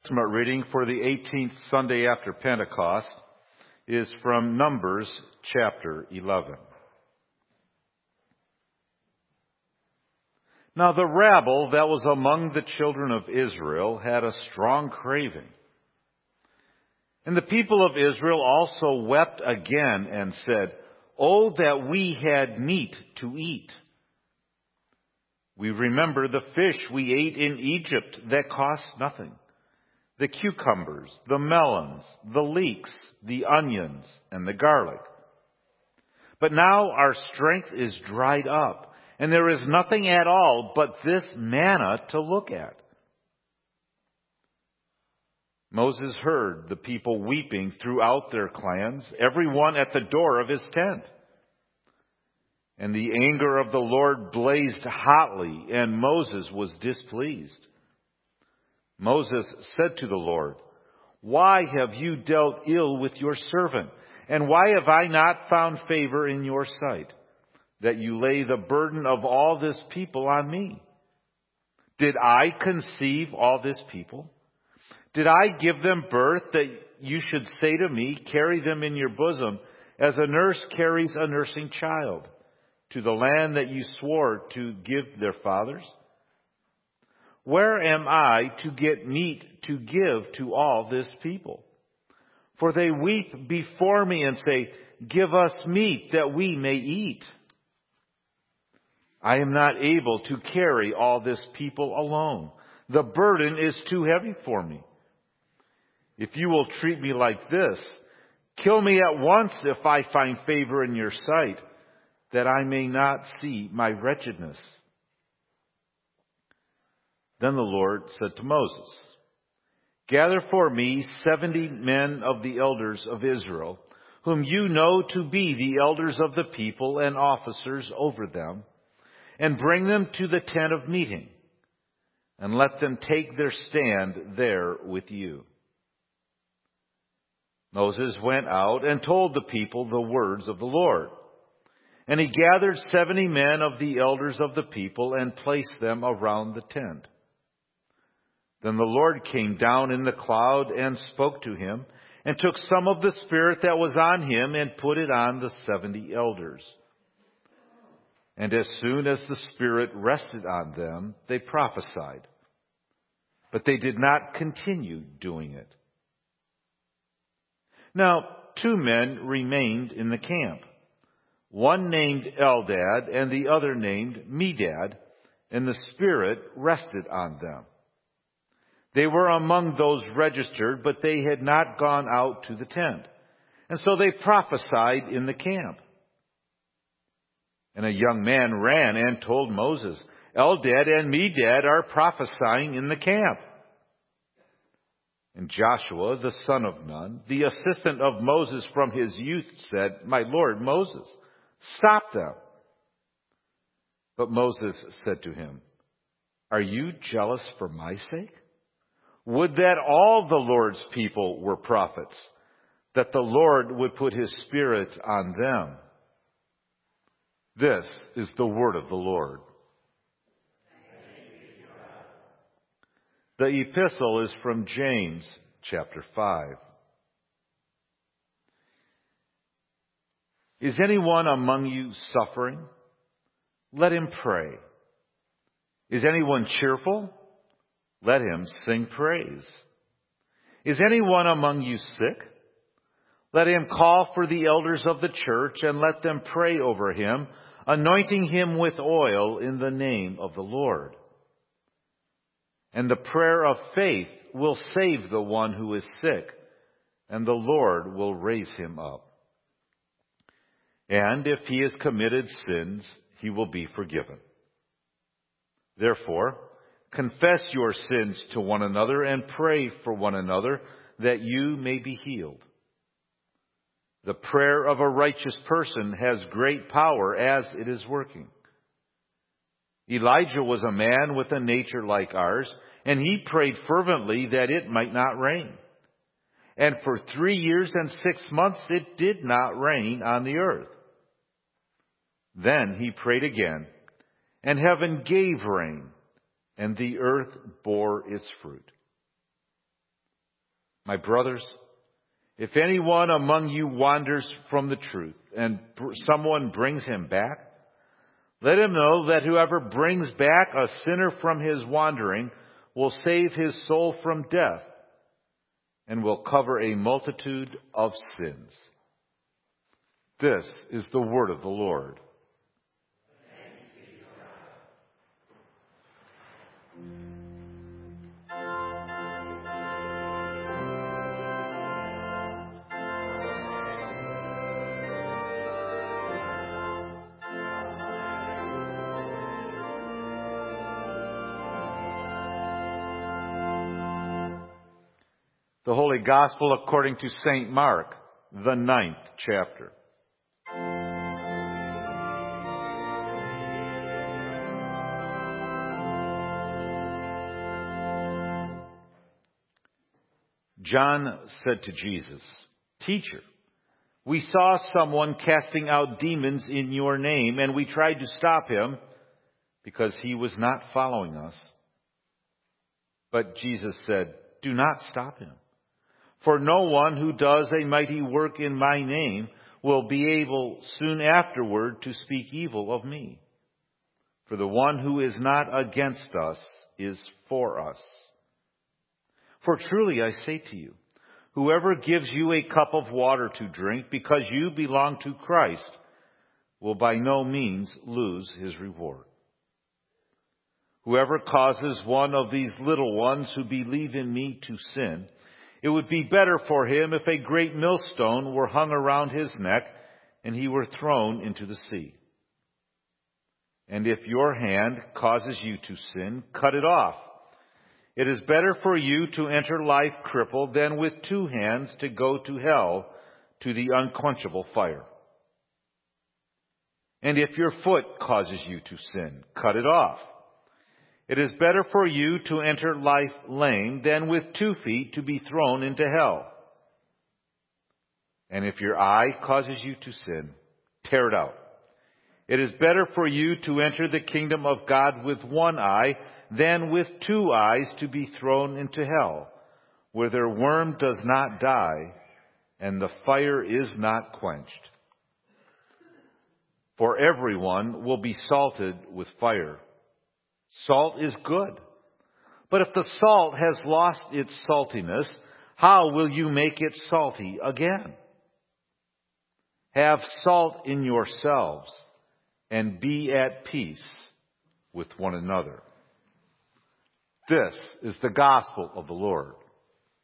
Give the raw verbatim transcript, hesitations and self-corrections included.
Testament reading for the eighteenth Sunday after Pentecost is from Numbers chapter eleven. Now the rabble that was among the children of Israel had a strong craving. And the people of Israel also wept again and said, "Oh, that we had meat to eat. We remember the fish we ate in Egypt that cost nothing, the cucumbers, the melons, the leeks, the onions, and the garlic. But now our strength is dried up, and there is nothing at all but this manna to look at." Moses heard the people weeping throughout their clans, every one at the door of his tent. And the anger of the Lord blazed hotly, and Moses was displeased. Moses said to the Lord, "Why have you dealt ill with your servant? And why have I not found favor in your sight, that you lay the burden of all this people on me? Did I conceive all this people? Did I give them birth that you should say to me, 'Carry them in your bosom, as a nurse carries a nursing child, to the land that you swore to give their fathers? Where am I to get meat to give to all this people? For they weep before me and say, 'Give us meat that we may eat.' I am not able to carry all this people alone. The burden is too heavy for me. If you will treat me like this, kill me at once if I find favor in your sight, that I may not see my wretchedness." Then the Lord said to Moses, "Gather for me seventy men of the elders of Israel, whom you know to be the elders of the people and officers over them, and bring them to the tent of meeting, and let them take their stand there with you." Moses went out and told the people the words of the Lord. And he gathered seventy men of the elders of the people and placed them around the tent. Then the Lord came down in the cloud and spoke to him, and took some of the Spirit that was on him and put it on the seventy elders. And as soon as the Spirit rested on them, they prophesied. But they did not continue doing it. Now two men remained in the camp, one named Eldad and the other named Medad, and the Spirit rested on them. They were among those registered, but they had not gone out to the tent, and so they prophesied in the camp. And a young man ran and told Moses, "Eldad and Medad are prophesying in the camp." And Joshua, the son of Nun, the assistant of Moses from his youth, said, "My lord Moses, stop them." But Moses said to him, "Are you jealous for my sake? Would that all the Lord's people were prophets, that the Lord would put his Spirit on them." This is the word of the Lord. The epistle is from James chapter five. Is anyone among you suffering? Let him pray. Is anyone cheerful? Let him sing praise. Is anyone among you sick? Let him call for the elders of the church and let them pray over him, anointing him with oil in the name of the Lord. And the prayer of faith will save the one who is sick, and the Lord will raise him up. And if he has committed sins, he will be forgiven. Therefore, confess your sins to one another and pray for one another that you may be healed. The prayer of a righteous person has great power as it is working. Elijah was a man with a nature like ours, and he prayed fervently that it might not rain. And for three years and six months it did not rain on the earth. Then he prayed again, and heaven gave rain, and the earth bore its fruit. My brothers, if anyone among you wanders from the truth and someone brings him back, let him know that whoever brings back a sinner from his wandering will save his soul from death and will cover a multitude of sins. This is the word of the Lord. The Holy Gospel according to Saint Mark, the ninth chapter. John said to Jesus, "Teacher, we saw someone casting out demons in your name, and we tried to stop him because he was not following us." But Jesus said, "Do not stop him. For no one who does a mighty work in my name will be able soon afterward to speak evil of me. For the one who is not against us is for us. For truly I say to you, whoever gives you a cup of water to drink because you belong to Christ will by no means lose his reward. Whoever causes one of these little ones who believe in me to sin, it would be better for him if a great millstone were hung around his neck and he were thrown into the sea. And if your hand causes you to sin, cut it off. It is better for you to enter life crippled than with two hands to go to hell, to the unquenchable fire. And if your foot causes you to sin, cut it off. It is better for you to enter life lame than with two feet to be thrown into hell. And if your eye causes you to sin, tear it out. It is better for you to enter the kingdom of God with one eye than with two eyes to be thrown into hell, where their worm does not die and the fire is not quenched. For everyone will be salted with fire. Salt is good. But if the salt has lost its saltiness, how will you make it salty again? Have salt in yourselves and be at peace with one another." This is the gospel of the Lord.